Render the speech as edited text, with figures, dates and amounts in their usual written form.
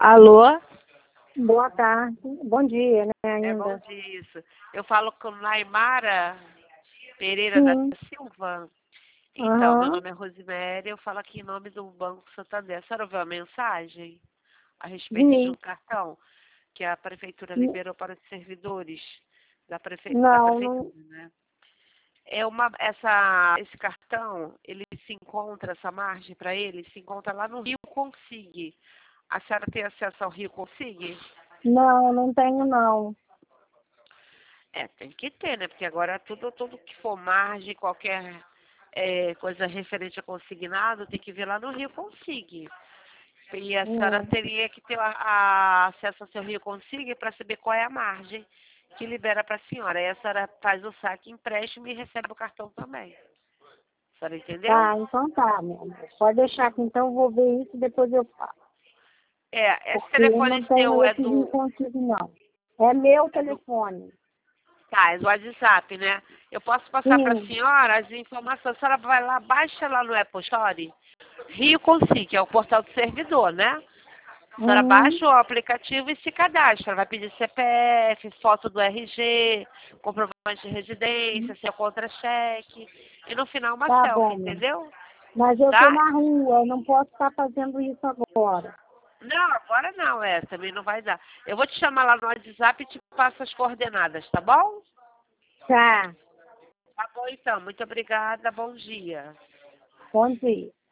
Alô? Boa tarde. Bom dia, né, É bom ainda. dia isso. Eu falo com Naimara Pereira da Sim. Silva. Então, meu Aham. nome é Rosemary, eu falo aqui em nome do Banco Santander. A senhora ouviu a mensagem a respeito de Vi. um cartão que a prefeitura N- liberou para os servidores da Não, prefeitura, não. né? Esse cartão, ele se encontra, essa margem para ele, se encontra lá no Rio Consig. A senhora tem acesso ao Rio Consig? Não, não tenho, não. É, tem que ter, né? Porque agora tudo que for margem, qualquer coisa referente a consignado, tem que ver lá no Rio Consig. E a senhora Hum. teria que ter a acesso ao seu Rio Consig para saber qual é a margem que libera para a senhora. Aí a senhora faz o saque, empréstimo e recebe o cartão também. A senhora entendeu? Tá, então tá, meu amor. Pode deixar que então eu vou ver isso e depois eu faço. É, esse Porque eu telefone não tenho seu é esse Rio Contigo, não. É meu é do. telefone. Tá, é do WhatsApp, né? Eu posso passar para a Sim. senhora as informações. A senhora vai lá, baixa lá no Apple Store. Rio Consig, que é o portal do servidor, né? A senhora Uhum. baixa o aplicativo e se cadastra. Vai pedir CPF, foto do RG, comprovante de residência, seu contra-cheque. E no final uma Tá selfie, bom, meu amor. entendeu? Mas eu tô Tá? na rua, eu não posso estar fazendo isso agora. Não, agora não, também não vai dar. Eu vou te chamar lá no WhatsApp e te passo as coordenadas, tá bom? Tá. Tá bom então, muito obrigada, bom dia. Bom dia.